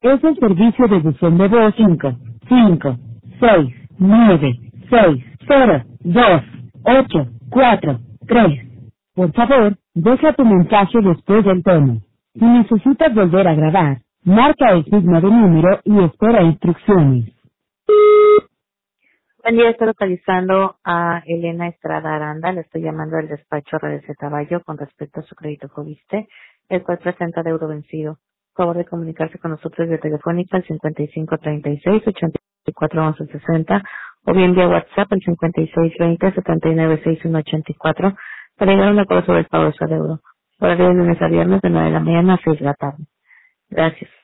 Es el servicio de buzón de voz 5, 5, 6, 9, 6, 0, 2, 8, 4, 3. Por favor, deja tu mensaje después del tono. Si necesitas volver a grabar, marca el signo de número y espera instrucciones. Buen día, estoy localizando a Elena Estrada Aranda. Le estoy llamando del despacho Redes de Caballo con respecto a su crédito Fobiste, el cual presenta deuda vencido. Por favor de comunicarse con nosotros vía telefónica al 5536-841160 o bien vía WhatsApp al 5620-796184 para llegar a un acuerdo sobre el pago de su deuda. Horario de lunes a viernes de 9 de la mañana a 6 de la tarde. Gracias.